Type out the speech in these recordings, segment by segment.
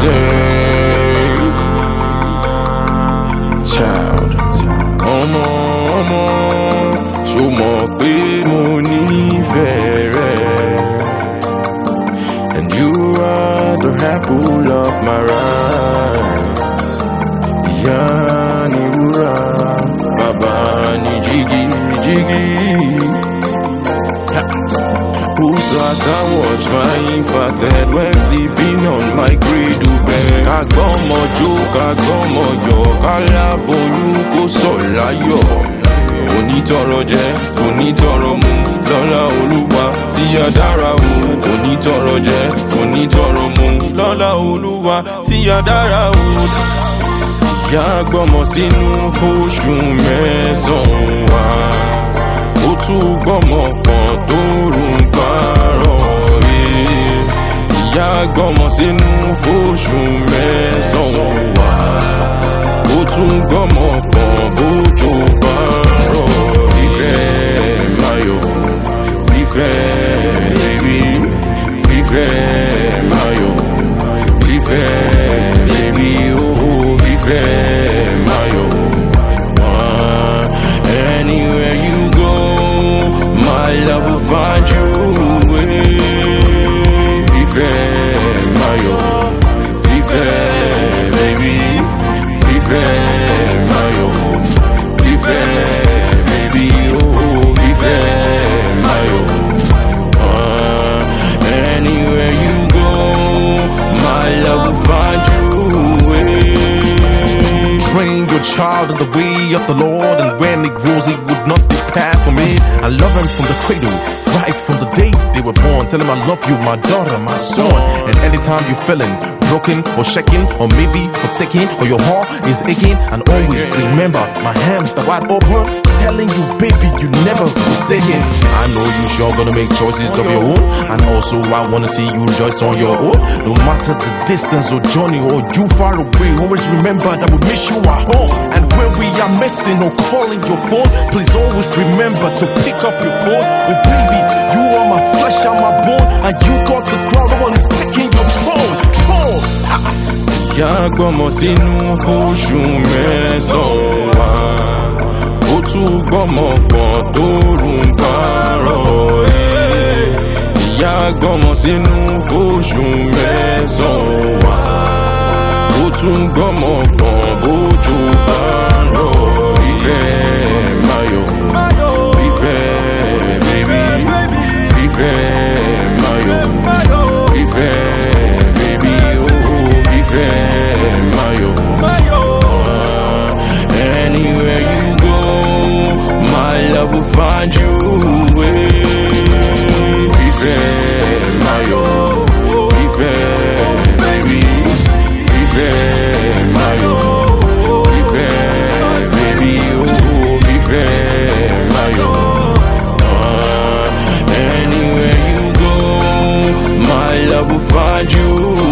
mistake. Child, ọmọ, ṣó mọ̀ pé mo nífẹ̀ẹ́ rẹ. And you are the apple of my eyes. Ìyá ni wúrà, bàbá ni jígí jígí. Who's at I watch my inverted when sleeping on my cradle bed. Kagbomo jo, kagbomo yo, kalaboyun kò sọ̀ láyọ̀. Onítọrọ jẹ, onítọrọ mu, lọ́lá Olúwa tí a dára o. Onítọrọ jẹ, onítọrọ mu, lọ́lá Olúwa tí a dára o. Ìyá gbọ́mọ sínú fóṣù mẹ́sàn-án wá. Ó tún gbọ́mọ pọ̀n tó rùn parọ́ ẹ̀. Ìyá gbọ́mọ sínú fóṣù mẹ́sàn-án wá. Ó tún gbọ́mọ pọ̀n bójò parọ́. Fífẹ́ Máyọ̀, fífẹ́ baby, fífẹ́ Máyọ̀, fífẹ́ baby, oh fífẹ́ Máyọ̀. Anywhere you go, my love will find you. Fífẹ́ Máyọ̀, fífẹ́ baby, fífẹ́ Máyọ̀, fífẹ́ baby, oh fífẹ́ Máyọ̀. Anywhere you go, my love will find you. Train your child in the way of the Lord, and when he grows, he would not depart from it. I love him from the cradle, right from the day they were born. Tell him I love you, my daughter, my son. And anytime you're feeling broken or shaking, or maybe forsaken, or your heart is aching, and always remember my hands are wide open, telling you, baby, you never forsaken. I know you sure gonna make choices of your own, and also I wanna see you rejoice on your own. No matter the distance or journey, or you far away, always remember that we miss you at home. And when we are missing or calling your phone, please always remember to pick up your phone. Oh baby, you are my flesh and my bone, and you got the crown, no one is taking your throne. Ìyá gbọ́mọ sínú fóṣù mẹ́sàn-án wá. Ó tún gbọ́mọ pọ̀n tó rùn parọ́ ẹ̀. Ìyá gbọ́mọ sínú fóṣù mẹ́sàn-án wá. Ó tún gbọ́mọ pọ̀n bójú parọ́. Fífẹ́ Máyọ̀, fífẹ́ baby, fífẹ́ Máyọ̀, fífẹ́ baby, oh fífẹ́ Máyọ̀. Anywhere you go, my love will find you. Fífẹ́ Máyọ̀, fífẹ́ baby, fífẹ́ Máyọ̀, fífẹ́ baby, oh fífẹ́ Máyọ̀. Anywhere you go, my love will find you.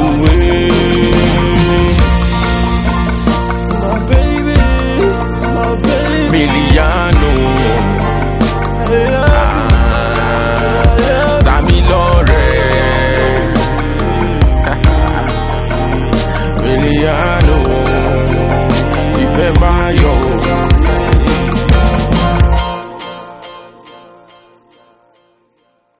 Miliano, Tamilore, Miliano, Fífẹ́ Máyọ̀.